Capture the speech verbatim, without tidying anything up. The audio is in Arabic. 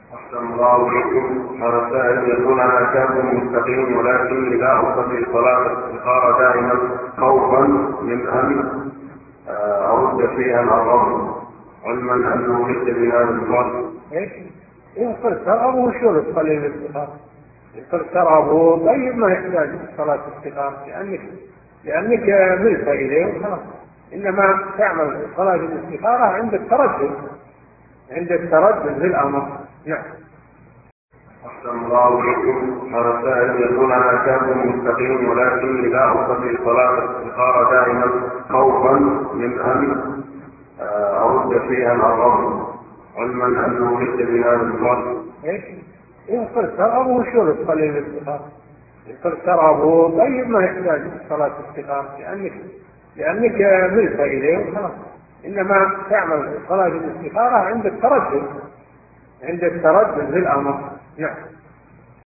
أحسن الله إليكم. رسائل يقول أنا شاب مستقيم ولكني لا أصلي صلاة الاستخارة دائما خوفا من أن آه، أرد فيها الأرض، علما أنه ليس بهذا الوقت. إيش؟ إن قلت أبوه شو تصلي الاستخارة؟ إن قلت أبوه طيب ما يحتاج صلاة الاستخارة لأنك لأنك ملك إليه وخلاص. إنما تعمل صلاة الاستخارة عند التردد عند التردد في الأمر. نعم. أحسن الله إليكم. رسائل يقول أنا شاب مستقيم ولكني لا أصلي صلاة الاستخارة دائما خوفا من أن آه، أرد فيها الأرض، علما أنه ليس بهذا الوقت. إيش؟ إن قلت أبوه شو تصلي الاستخارة؟ إن قلت أبوه طيب ما يحتاج صلاة الاستخارة لأنك لأنك ملك إليه وخلاص. إنما تعمل صلاة الاستخارة عند التردد عند التردد في الأمر. نعم.